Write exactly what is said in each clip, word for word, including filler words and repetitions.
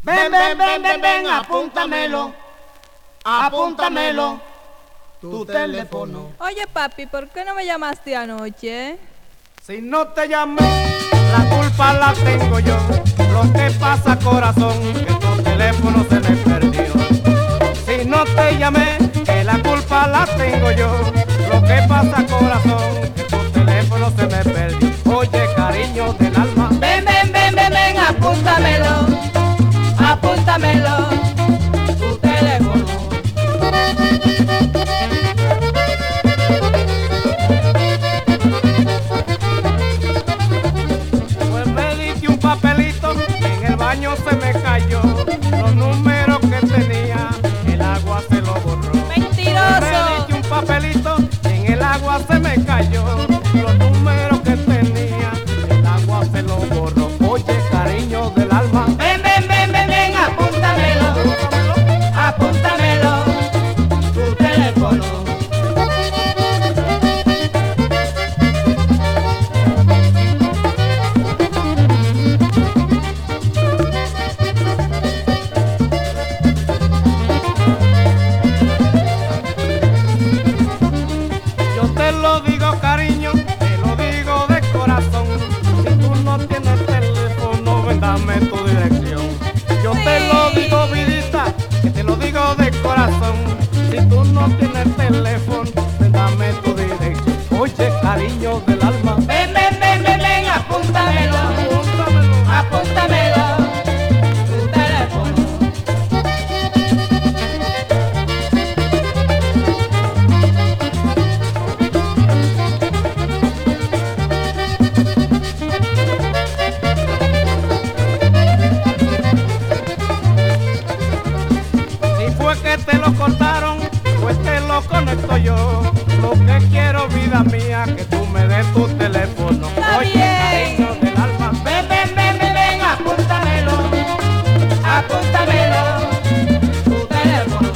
Ven, ven, ven, ven, ven, apúntamelo, apúntamelo, tu teléfono. Oye, papi, ¿por qué no me llamaste anoche? Si no te llamé, la culpa la tengo yo. Lo que pasa, corazón, que tu teléfono se me perdió. Si no te llamé, que la culpa la tengo yo. Lo que pasa, corazón, que tu teléfono se me perdió. Oye, cariño del alma, Ven, ven, ven, ven, ven, apúntamelo, apúntamelo, tu teléfono. pues me diste un papelito, en el baño se me cayó. Los números que tenía, el agua se lo borró. Me Mentiroso. diste un papelito, en el agua se me cayó. Los números que tenía, el agua se lo borró. Oye, cariño del alma, Ven, ven, ven, ven, ven, apúntamelo, apúntamelo, tu teléfono. yo te lo digo, cariño, te lo digo de corazón. Si tú no tienes teléfono, ven, dame tu dirección. Yo te lo digo, vidita, que te lo digo de corazón. Si tú no tienes teléfono, ven, dame tu dirección. Oye, cariño del alma, Ven, ven, ven, ven, ven, apúntamelo, apúntamelo. apúntamelo, tu teléfono. Si fue que te lo cortaron, pues te lo conecto yo. Lo que quiero, vida mía, que tú me des tu teléfono. Está Oye, bien. cariño del alma, Ven, ven, ven, ven, ven, apúntamelo, apúntamelo, tu teléfono.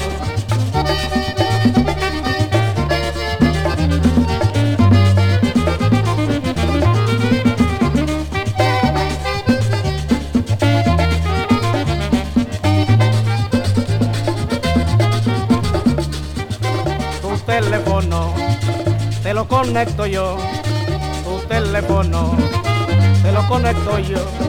tu teléfono, te lo conecto yo. Tu teléfono, te lo conecto yo.